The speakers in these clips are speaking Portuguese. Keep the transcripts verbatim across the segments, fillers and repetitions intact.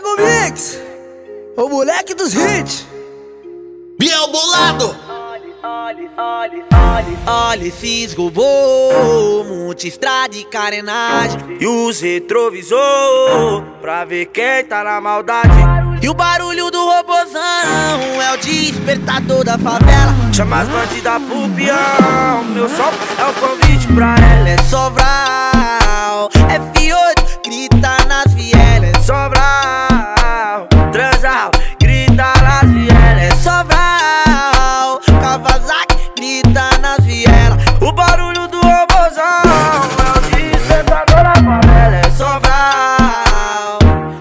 Pega o mix, o moleque dos hits. Biel Bolado. Olha, fisgo bom, multistrada e carenagem. E os retrovisor, pra ver quem tá na maldade. E o barulho do robozão é o despertador da favela. Chama as bandidas pro peão, meu som é o convite pra ela. É Sobral, F oito, grita nas vielas. É Sobral, Transal, grita nas vielas. É Sobral, Kawasaki, grita nas vielas. O barulho do robozão é o despertador da favela. É Sobral,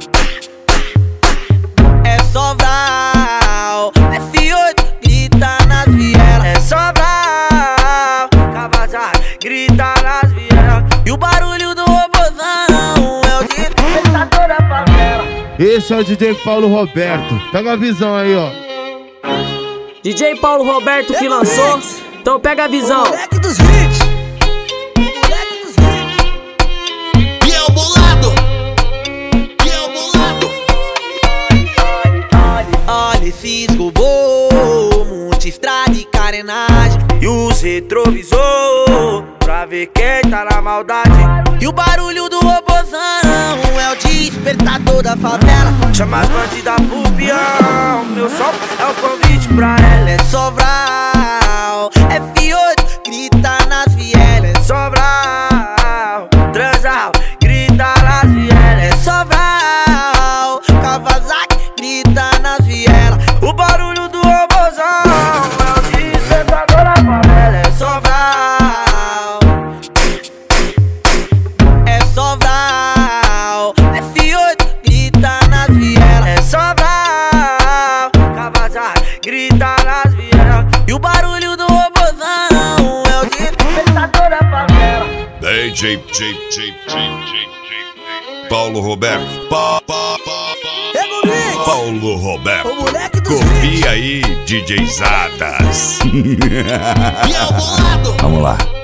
é Sobral, F oito, grita nas vielas. É Sobral, Kawasaki, grita nas vielas. E o barulho do robozão é o despertador da favela. Esse é o D J Paulo Roberto. Pega a visão aí, ó. D J Paulo Roberto que lançou, então pega a visão. Moleque dos hits. Moleque dos hits. Biel Bolado. Biel Bolado. Olha, fisgo bom, multistrada e carenagem. E os retrovisor, pra ver quem tá na maldade. E o barulho do robozão é o despertador da favela. Chama as bandidas pro peão, meu som é o convite pra ela. É Sobral, F oito, grita nas vielas. É Sobral, Transal, grita nas vielas. É Sobral, Kawasaki, grita nas vielas. O barulho do robozão é o despertador da favela. É Sobral, é Sobral, F oito, grita nas vielas. É Sobral, Kawasaki, grita nas vielas. E o barulho do robozão é o despertador da favela. D J, J, J, J, J, Paulo Roberto. Pa, pa, pa, pa. Pega o mix, Paulo Roberto. o moleque dos hits. Copia aí, D J Zadas. Biel Bolado. Vamos lá.